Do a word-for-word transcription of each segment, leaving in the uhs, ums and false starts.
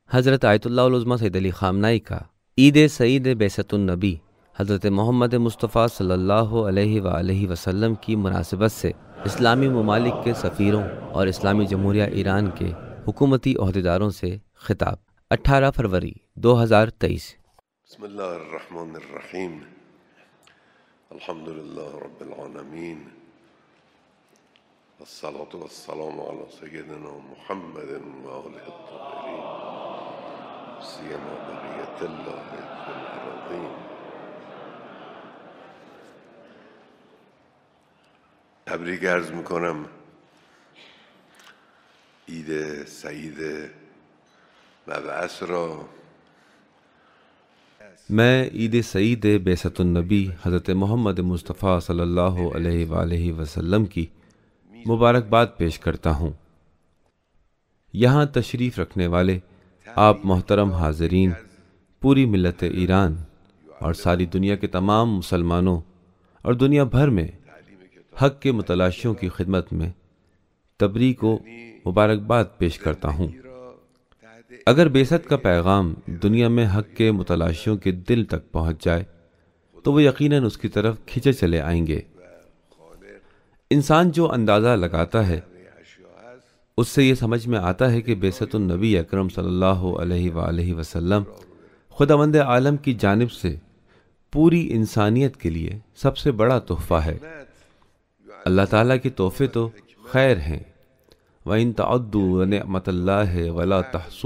حضرت آیت اللہ العظمیٰ سید علی خامنائی کا عید سعید بعثت النبی حضرت محمد مصطفیٰ صلی اللہ علیہ وآلہ وسلم کی مناسبت سے اسلامی ممالک کے سفیروں اور اسلامی جمہوریہ ایران کے حکومتی عہدیداروں سے خطاب، اٹھارہ فروری دو ہزار تیئیس۔ بسم اللہ الرحمن الرحیم، الحمد للہ رب العالمین، والصلاة والسلام علی سیدنا محمد وآلہ الطاہرین، سیما بقیت اللہ فی الارضین۔ تبریک عرض میکنم عید سعید مبعث را۔ میں عید سعید بعثت النبی حضرت محمد مصطفیٰ صلی اللہ علیہ وآلہ وسلم کی مبارکباد پیش کرتا ہوں۔ یہاں تشریف رکھنے والے آپ محترم حاضرین، پوری ملت ایران اور ساری دنیا کے تمام مسلمانوں اور دنیا بھر میں حق کے متلاشیوں کی خدمت میں تبریک و مبارکباد پیش کرتا ہوں۔ اگر بعثت کا پیغام دنیا میں حق کے متلاشیوں کے دل تک پہنچ جائے تو وہ یقیناً اس کی طرف کھینچے چلے آئیں گے۔ انسان جو اندازہ لگاتا ہے اس سے یہ سمجھ میں آتا ہے کہ بعثت النبی اکرم صلی اللہ علیہ وآلہ وسلم خداوند عالم کی جانب سے پوری انسانیت کے لیے سب سے بڑا تحفہ ہے۔ اللہ تعالیٰ کے تحفے تو خیر ہیں، وَإِن تَعُدُّوا نِعْمَتَ اللَّهِ وَلَا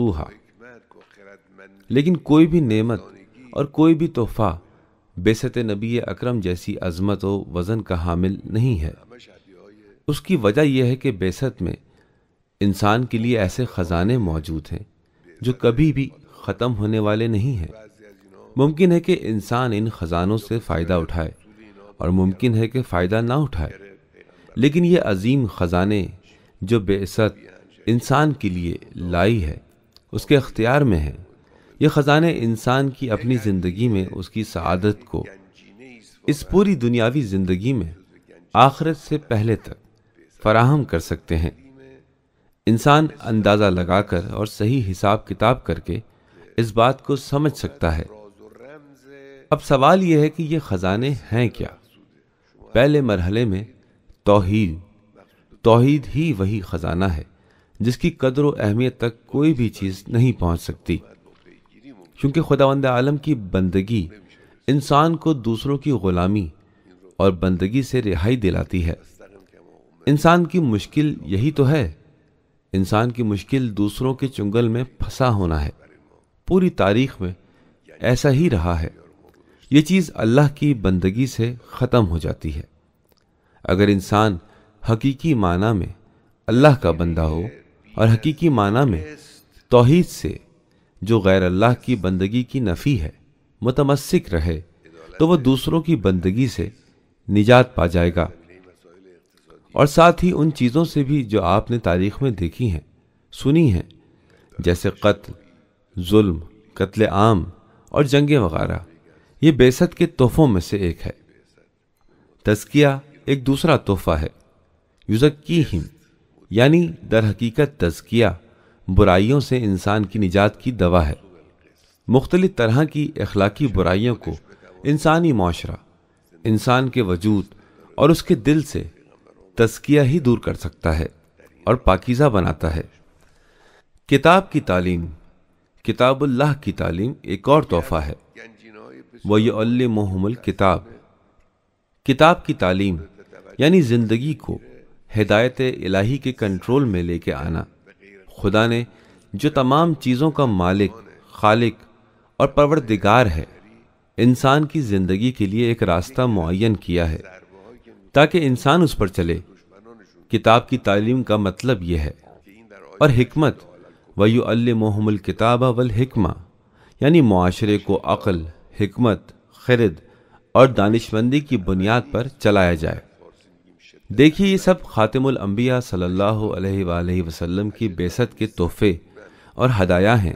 تَحْصُوهَا، لیکن کوئی بھی نعمت اور کوئی بھی تحفہ بعثت نبی اکرم جیسی عظمت و وزن کا حامل نہیں ہے۔ اس کی وجہ یہ ہے کہ بعثت میں انسان کے لیے ایسے خزانے موجود ہیں جو کبھی بھی ختم ہونے والے نہیں ہیں۔ ممکن ہے کہ انسان ان خزانوں سے فائدہ اٹھائے اور ممکن ہے کہ فائدہ نہ اٹھائے، لیکن یہ عظیم خزانے جو بعثت انسان کے لیے لائی ہے اس کے اختیار میں ہیں۔ یہ خزانے انسان کی اپنی زندگی میں اس کی سعادت کو اس پوری دنیاوی زندگی میں آخرت سے پہلے تک فراہم کر سکتے ہیں۔ انسان اندازہ لگا کر اور صحیح حساب کتاب کر کے اس بات کو سمجھ سکتا ہے۔ اب سوال یہ ہے کہ یہ خزانے ہیں کیا؟ پہلے مرحلے میں توحید توحید ہی وہی خزانہ ہے جس کی قدر و اہمیت تک کوئی بھی چیز نہیں پہنچ سکتی، کیونکہ خداوند عالم کی بندگی انسان کو دوسروں کی غلامی اور بندگی سے رہائی دلاتی ہے۔ انسان کی مشکل یہی تو ہے، انسان کی مشکل دوسروں کے چنگل میں پھنسا ہونا ہے۔ پوری تاریخ میں ایسا ہی رہا ہے۔ یہ چیز اللہ کی بندگی سے ختم ہو جاتی ہے۔ اگر انسان حقیقی معنی میں اللہ کا بندہ ہو اور حقیقی معنی میں توحید سے جو غیر اللہ کی بندگی کی نفی ہے متمسک رہے تو وہ دوسروں کی بندگی سے نجات پا جائے گا، اور ساتھ ہی ان چیزوں سے بھی جو آپ نے تاریخ میں دیکھی ہیں، سنی ہیں، جیسے قتل، ظلم، قتل عام اور جنگیں وغیرہ۔ یہ بعثت کے تحفوں میں سے ایک ہے۔ تزکیہ ایک دوسرا تحفہ ہے، یزکیہم، یعنی در حقیقت تزکیہ برائیوں سے انسان کی نجات کی دوا ہے۔ مختلف طرح کی اخلاقی برائیوں کو انسانی معاشرہ، انسان کے وجود اور اس کے دل سے تزکیہ ہی دور کر سکتا ہے اور پاکیزہ بناتا ہے۔ کتاب کی تعلیم، کتاب اللہ کی تعلیم ایک اور تحفہ ہے۔ وَيُعَلِّمُهُمُ الْكِتَابَ، کتاب کی تعلیم یعنی زندگی کو ہدایت الہی کے کنٹرول میں لے کے آنا۔ خدا نے جو تمام چیزوں کا مالک، خالق اور پروردگار ہے، انسان کی زندگی کے لیے ایک راستہ معین کیا ہے تاکہ انسان اس پر چلے۔ کتاب کی تعلیم کا مطلب یہ ہے، اور حکمت وَيُعَلِّمُهُمُ الْكِتَابَ وَالْحِکْمَةَ، یعنی معاشرے کو عقل، حکمت، خرد اور دانشمندی کی بنیاد پر چلایا جائے۔ دیکھیے، یہ سب خاتم الانبیاء صلی اللہ علیہ وآلہ وسلم کی بعثت کے تحفے اور ہدایہ ہیں۔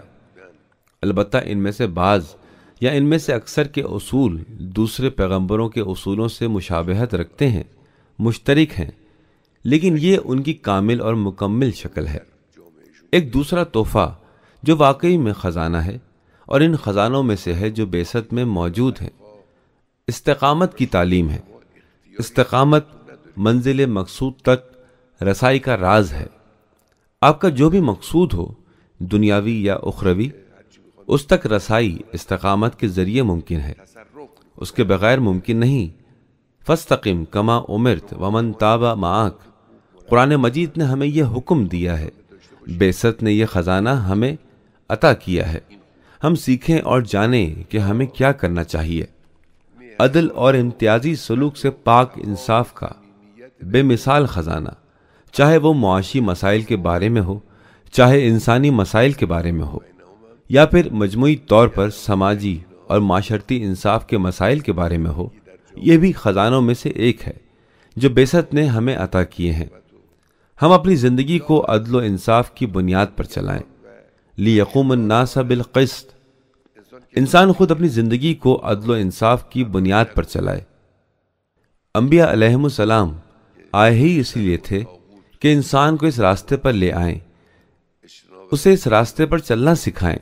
البتہ ان میں سے بعض یا ان میں سے اکثر کے اصول دوسرے پیغمبروں کے اصولوں سے مشابہت رکھتے ہیں، مشترک ہیں، لیکن یہ ان کی کامل اور مکمل شکل ہے۔ ایک دوسرا تحفہ جو واقعی میں خزانہ ہے اور ان خزانوں میں سے ہے جو بعثت میں موجود ہیں۔ استقامت کی تعلیم ہے۔ استقامت منزل مقصود تک رسائی کا راز ہے۔ آپ کا جو بھی مقصود ہو، دنیاوی یا اخروی، اس تک رسائی استقامت کے ذریعے ممکن ہے، اس کے بغیر ممکن نہیں۔ فاستقم کما امرت ومن تاب معاک، قرآن مجید نے ہمیں یہ حکم دیا ہے۔ بعثت نے یہ خزانہ ہمیں عطا کیا ہے، ہم سیکھیں اور جانیں کہ ہمیں کیا کرنا چاہیے۔ عدل اور امتیازی سلوک سے پاک انصاف کا بے مثال خزانہ، چاہے وہ معاشی مسائل کے بارے میں ہو، چاہے انسانی مسائل کے بارے میں ہو، یا پھر مجموعی طور پر سماجی اور معاشرتی انصاف کے مسائل کے بارے میں ہو، یہ بھی خزانوں میں سے ایک ہے جو بعثت نے ہمیں عطا کیے ہیں۔ ہم اپنی زندگی کو عدل و انصاف کی بنیاد پر چلائیں۔ لیقوم الناس بالقسط، انسان خود اپنی زندگی کو عدل و انصاف کی بنیاد پر چلائے۔ انبیاء علیہم السلام آئے ہی اس لیے تھے کہ انسان کو اس راستے پر لے آئیں، اسے اس راستے پر چلنا سکھائیں۔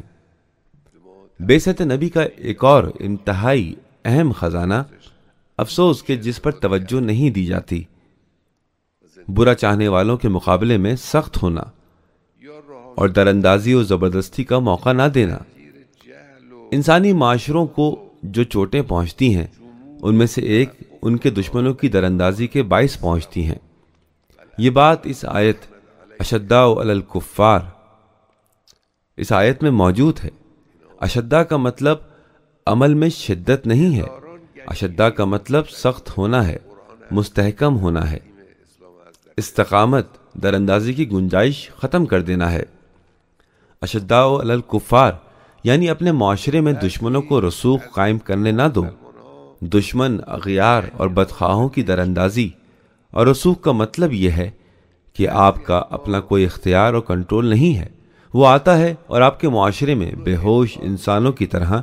بعثت نبی کا ایک اور انتہائی اہم خزانہ افسوس کہ جس پر توجہ نہیں دی جاتی، برا چاہنے والوں کے مقابلے میں سخت ہونا اور دراندازی و زبردستی کا موقع نہ دینا۔ انسانی معاشروں کو جو چوٹیں پہنچتی ہیں، ان میں سے ایک ان کے دشمنوں کی دراندازی کے باعث پہنچتی ہیں۔ یہ بات اس آیت اشداء علی الکفار اس آیت میں موجود ہے۔ اشداء کا مطلب عمل میں شدت نہیں ہے، اشداء کا مطلب سخت ہونا ہے، مستحکم ہونا ہے۔ استقامت دراندازی کی گنجائش ختم کر دینا ہے۔ اشداء علی الکفار یعنی اپنے معاشرے میں دشمنوں کو رسوخ قائم کرنے نہ دو۔ دشمن، اغیار اور بدخواہوں کی دراندازی اور رسوخ کا مطلب یہ ہے کہ آپ کا اپنا کوئی اختیار اور کنٹرول نہیں ہے، وہ آتا ہے اور آپ کے معاشرے میں بے ہوش انسانوں کی طرح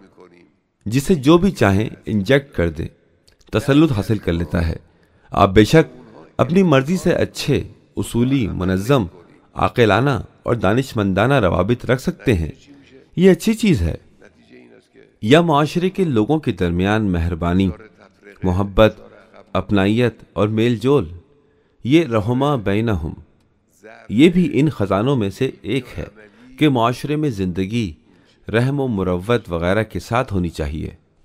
جسے جو بھی چاہیں انجیکٹ کر دیں تسلط حاصل کر لیتا ہے۔ آپ بے شک اپنی مرضی سے اچھے، اصولی، منظم، عاقلانہ اور دانش مندانہ روابط رکھ سکتے ہیں، یہ اچھی چیز ہے۔ یا معاشرے کے لوگوں کے درمیان مہربانی، محبت، اپنائیت اور میل جول، یہ رحمہ بینہم، یہ بھی ان خزانوں میں سے ایک ہے کہ معاشرے میں زندگی رحم و مروت وغیرہ کے ساتھ ہونی چاہیے۔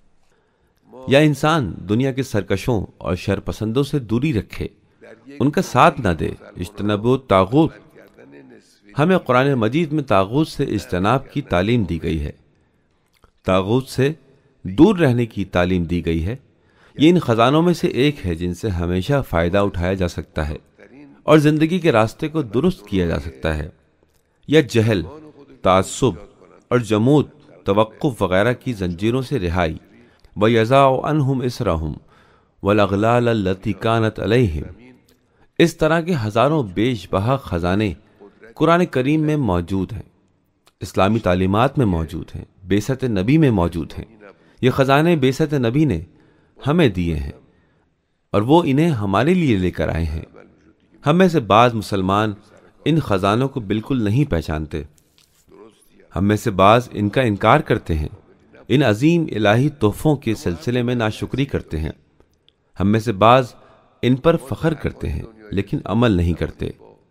یا انسان دنیا کے سرکشوں اور شرپسندوں سے دوری رکھے، ان کا ساتھ نہ دے۔ اجتنبوا طاغوت، ہمیں قرآن مجید میں طاغوت سے اجتناب کی تعلیم دی گئی ہے، طاغوت سے دور رہنے کی تعلیم دی گئی ہے۔ یہ ان خزانوں میں سے ایک ہے جن سے ہمیشہ فائدہ اٹھایا جا سکتا ہے اور زندگی کے راستے کو درست کیا جا سکتا ہے۔ یا جہل، تعصب اور جمود، توقف وغیرہ کی زنجیروں سے رہائی۔ وَيَضَعُ عَنْهُمْ إِصْرَهُمْ وَالْأَغْلَالَ الَّتِي كَانَتْ عَلَيْهِمْ، اس طرح کے ہزاروں بیش بہا خزانے قرآن کریم میں موجود ہیں، اسلامی تعلیمات میں موجود ہیں، بعثت نبی میں موجود ہیں۔ یہ خزانے بعثت نبی نے ہمیں دیے ہیں اور وہ انہیں ہمارے لیے لے کر آئے ہیں۔ ہم میں سے بعض مسلمان ان خزانوں کو بالکل نہیں پہچانتے، ہم میں سے بعض ان کا انکار کرتے ہیں، ان عظیم الہی تحفوں کے سلسلے میں ناشکری کرتے ہیں۔ ہم میں سے بعض ان پر فخر کرتے ہیں لیکن عمل نہیں کرتے۔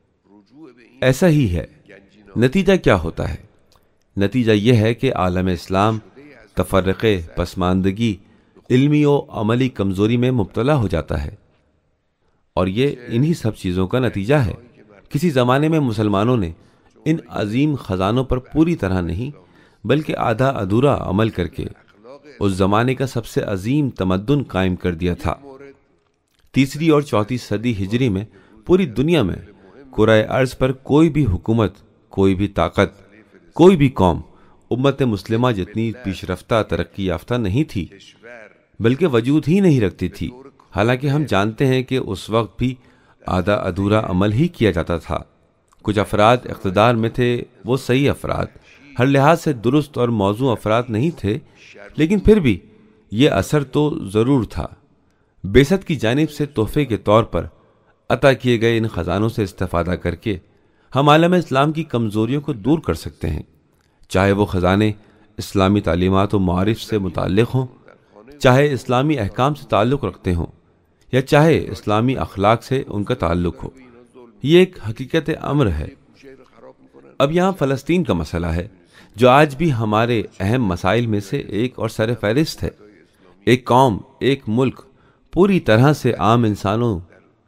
ایسا ہی ہے۔ نتیجہ کیا ہوتا ہے؟ نتیجہ یہ ہے کہ عالم اسلام تفرقے، پسماندگی، علمی و عملی کمزوری میں مبتلا ہو جاتا ہے، اور یہ انہی سب چیزوں کا نتیجہ ہے۔ کسی زمانے میں مسلمانوں نے ان عظیم خزانوں پر پوری طرح نہیں بلکہ آدھا ادھورا عمل کر کے اس زمانے کا سب سے عظیم تمدن قائم کر دیا تھا۔ تیسری اور چوتھی صدی ہجری میں پوری دنیا میں کرۂ ارض پر کوئی بھی حکومت، کوئی بھی طاقت، کوئی بھی قوم امت مسلمہ جتنی پیش رفتہ ترقی یافتہ نہیں تھی، بلکہ وجود ہی نہیں رکھتی تھی۔ حالانکہ ہم جانتے ہیں کہ اس وقت بھی آدھا ادھورا عمل ہی کیا جاتا تھا۔ کچھ افراد اقتدار میں تھے، وہ صحیح افراد، ہر لحاظ سے درست اور موزوں افراد نہیں تھے، لیکن پھر بھی یہ اثر تو ضرور تھا۔ بعثت کی جانب سے تحفے کے طور پر عطا کیے گئے ان خزانوں سے استفادہ کر کے ہم عالم اسلام کی کمزوریوں کو دور کر سکتے ہیں، چاہے وہ خزانے اسلامی تعلیمات و معارف سے متعلق ہوں، چاہے اسلامی احکام سے تعلق رکھتے ہوں، یا چاہے اسلامی اخلاق سے ان کا تعلق ہو۔ یہ ایک حقیقت امر ہے۔ اب یہاں فلسطین کا مسئلہ ہے جو آج بھی ہمارے اہم مسائل میں سے ایک اور سر فہرست ہے۔ ایک قوم، ایک ملک پوری طرح سے عام انسانوں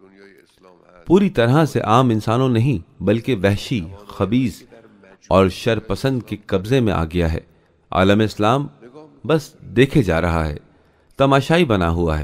پوری طرح سے عام انسانوں نہیں بلکہ وحشی، خبیث اور شر پسند کے قبضے میں آ گیا ہے۔ عالم اسلام بس دیکھے جا رہا ہے، تماشائی بنا ہوا ہے۔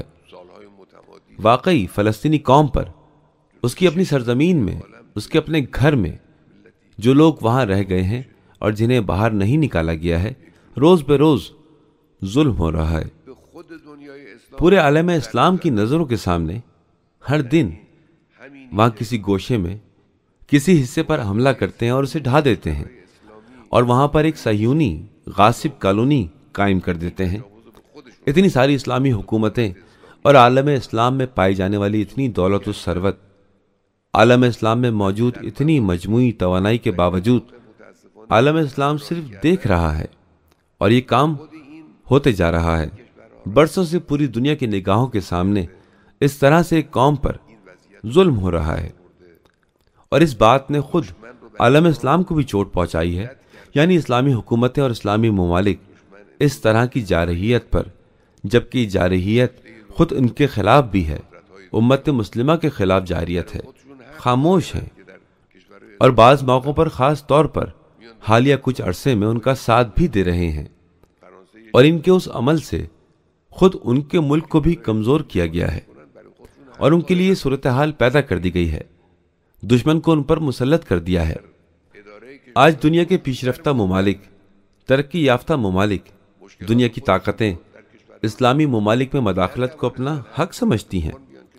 واقعی فلسطینی قوم پر، اس کی اپنی سرزمین میں، اس کے اپنے گھر میں جو لوگ وہاں رہ گئے ہیں اور جنہیں باہر نہیں نکالا گیا ہے، روز بے روز ظلم ہو رہا ہے۔ پورے عالم اسلام کی نظروں کے سامنے ہر دن وہاں کسی گوشے میں کسی حصے پر حملہ کرتے ہیں اور اسے ڈھا دیتے ہیں، اور وہاں پر ایک صہیونی غاصب کالونی قائم کر دیتے ہیں۔ اتنی ساری اسلامی حکومتیں اور عالم اسلام میں پائی جانے والی اتنی دولت و ثروت، عالم اسلام میں موجود اتنی مجموعی توانائی کے باوجود عالم اسلام صرف دیکھ رہا ہے، اور یہ کام ہوتے جا رہا ہے۔ برسوں سے پوری دنیا کی نگاہوں کے سامنے اس طرح سے ایک قوم پر ظلم ہو رہا ہے، اور اس بات نے خود عالم اسلام کو بھی چوٹ پہنچائی ہے۔ یعنی اسلامی حکومتیں اور اسلامی ممالک اس طرح کی جارحیت پر، جبکہ یہ جارحیت خود ان کے خلاف بھی ہے، امت مسلمہ کے خلاف جارحیت ہے، خاموش ہیں، اور بعض موقعوں پر خاص طور پر حالیہ کچھ عرصے میں ان کا ساتھ بھی دے رہے ہیں، اور ان کے اس عمل سے خود ان کے ملک کو بھی کمزور کیا گیا ہے، اور ان کے لیے صورتحال پیدا کر دی گئی ہے، دشمن کو ان پر مسلط کر دیا ہے۔ آج دنیا کے پیش رفتہ ممالک، ترقی یافتہ ممالک، دنیا کی طاقتیں اسلامی ممالک میں مداخلت کو اپنا حق سمجھتی ہیں،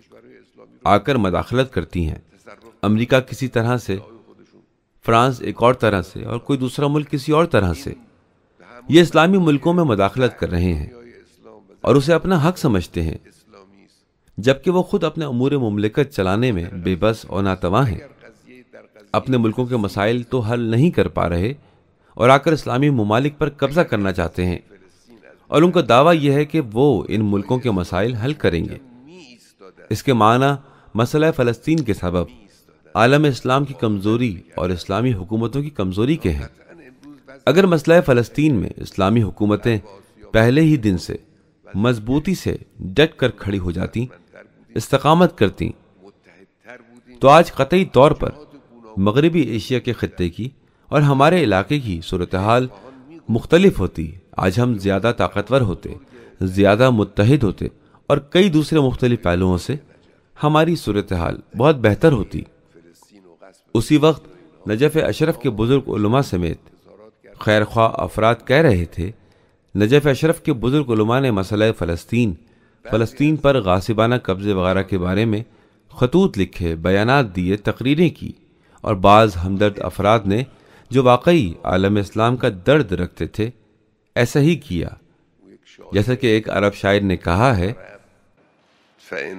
آ کر مداخلت کرتی ہیں۔ امریکہ کسی طرح سے، فرانس ایک اور طرح سے، اور کوئی دوسرا ملک کسی اور طرح سے، یہ اسلامی ملکوں میں مداخلت کر رہے ہیں اور اسے اپنا حق سمجھتے ہیں، جبکہ وہ خود اپنے امور مملکت چلانے میں بے بس اور ناتواں ہیں۔ اپنے ملکوں کے مسائل تو حل نہیں کر پا رہے اور آ کر اسلامی ممالک پر قبضہ کرنا چاہتے ہیں، اور ان کا دعویٰ یہ ہے کہ وہ ان ملکوں کے مسائل حل کریں گے۔ اس کے معنی مسئلہ فلسطین کے سبب عالم اسلام کی کمزوری اور اسلامی حکومتوں کی کمزوری کے ہیں۔ اگر مسئلہ فلسطین میں اسلامی حکومتیں پہلے ہی دن سے مضبوطی سے ڈٹ کر کھڑی ہو جاتی، استقامت کرتی، تو آج قطعی طور پر مغربی ایشیا کے خطے کی اور ہمارے علاقے کی صورتحال مختلف ہوتی۔ آج ہم زیادہ طاقتور ہوتے، زیادہ متحد ہوتے، اور کئی دوسرے مختلف پہلوؤں سے ہماری صورتحال بہت بہتر ہوتی۔ اسی وقت نجف اشرف کے بزرگ علماء سمیت خیر خواہ افراد کہہ رہے تھے، نجف اشرف کے بزرگ علماء نے مسئلہ فلسطین فلسطین پر غاصبانہ قبضے وغیرہ کے بارے میں خطوط لکھے، بیانات دیے، تقریریں کی، اور بعض ہمدرد افراد نے جو واقعی عالم اسلام کا درد رکھتے تھے ایسا ہی کیا۔ جیسا کہ ایک عرب شاعر نے کہا ہے، فَإِنْ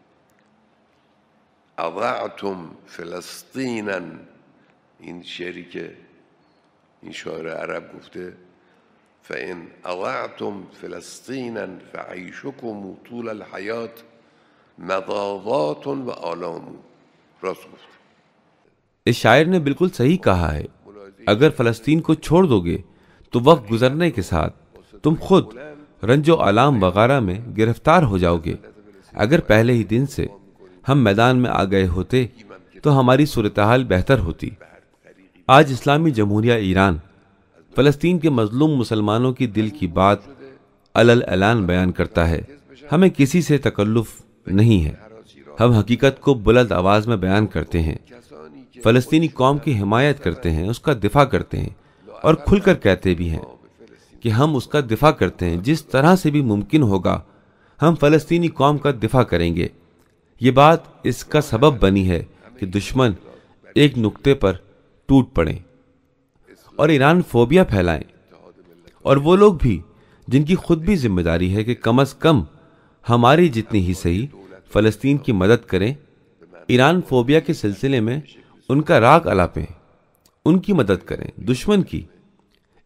اضعتم فلسطینا، این شعری که این شاعر عرب گفته، فَإِنْ اضعتم فلسطینا فعیشکم طول الحیات مضاضات و آلام۔ راست گفت۔ اس شاعر نے بالکل صحیح کہا ہے، اگر فلسطین کو چھوڑ دو گے تو وقت گزرنے کے ساتھ تم خود رنج و آلام وغیرہ میں گرفتار ہو جاؤ گے۔ اگر پہلے ہی دن سے ہم میدان میں آ گئے ہوتے تو ہماری صورتحال بہتر ہوتی۔ آج اسلامی جمہوریہ ایران فلسطین کے مظلوم مسلمانوں کی دل کی بات علل اعلان بیان کرتا ہے۔ ہمیں کسی سے تکلف نہیں ہے، ہم حقیقت کو بلند آواز میں بیان کرتے ہیں، فلسطینی قوم کی حمایت کرتے ہیں، اس کا دفاع کرتے ہیں، اور کھل کر کہتے بھی ہیں کہ ہم اس کا دفاع کرتے ہیں، جس طرح سے بھی ممکن ہوگا ہم فلسطینی قوم کا دفاع کریں گے۔ یہ بات اس کا سبب بنی ہے کہ دشمن ایک نقطے پر ٹوٹ پڑیں اور ایران فوبیا پھیلائیں، اور وہ لوگ بھی جن کی خود بھی ذمہ داری ہے کہ کم از کم ہماری جتنی ہی صحیح فلسطین کی مدد کریں، ایران فوبیا کے سلسلے میں ان کا راگ الاپیں، ان کی مدد کریں، دشمن کی۔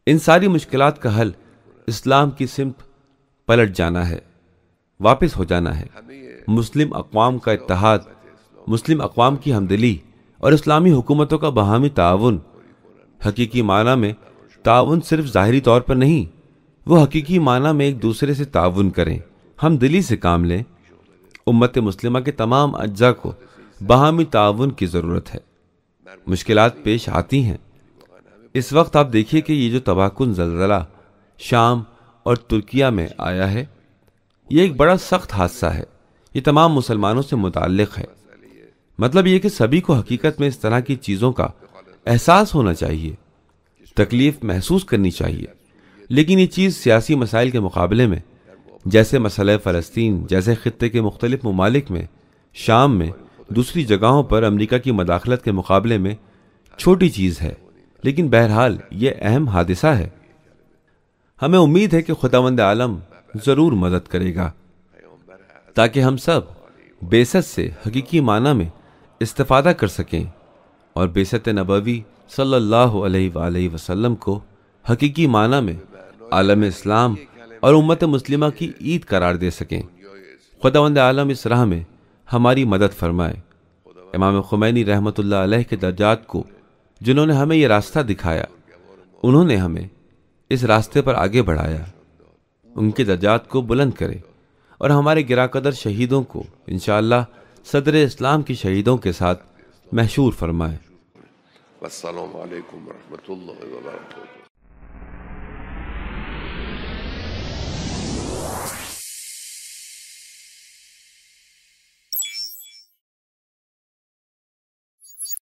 ان ساری مشکلات کا حل اسلام کی سمت پلٹ جانا ہے، واپس ہو جانا ہے۔ مسلم اقوام کا اتحاد، مسلم اقوام کی ہمدلی اور اسلامی حکومتوں کا باہمی تعاون، حقیقی معنی میں تعاون صرف ظاہری طور پر نہیں، وہ حقیقی معنی میں ایک دوسرے سے تعاون کریں، ہم دلی سے کام لیں۔ امت مسلمہ کے تمام اجزاء کو باہمی تعاون کی ضرورت ہے۔ مشکلات پیش آتی ہیں۔ اس وقت آپ دیکھیے کہ یہ جو تباہ کن زلزلہ شام اور ترکیہ میں آیا ہے، یہ ایک بڑا سخت حادثہ ہے، یہ تمام مسلمانوں سے متعلق ہے۔ مطلب یہ کہ سبھی کو حقیقت میں اس طرح کی چیزوں کا احساس ہونا چاہیے، تکلیف محسوس کرنی چاہیے، لیکن یہ چیز سیاسی مسائل کے مقابلے میں، جیسے مسئلہ فلسطین جیسے خطے کے مختلف ممالک میں، شام میں، دوسری جگہوں پر امریکہ کی مداخلت کے مقابلے میں چھوٹی چیز ہے، لیکن بہرحال یہ اہم حادثہ ہے۔ ہمیں امید ہے کہ خداوند عالم ضرور مدد کرے گا تاکہ ہم سب بعثت سے حقیقی معنی میں استفادہ کر سکیں اور بعثت نبوی صلی اللہ علیہ وآلہ وسلم کو حقیقی معنی میں عالم اسلام اور امت مسلمہ کی عید قرار دے سکیں۔ خداوند عالم اس راہ میں ہماری مدد فرمائے۔ امام خمینی رحمۃ اللہ علیہ کے درجات کو جنہوں نے ہمیں یہ راستہ دکھایا، انہوں نے ہمیں اس راستے پر آگے بڑھایا، ان کے درجات کو بلند کرے اور ہمارے گرا قدر شہیدوں کو انشاءاللہ صدر اسلام کی شہیدوں کے ساتھ محشور فرمائے۔ والسلام علیکم ورحمۃ اللہ وبرکاتہ۔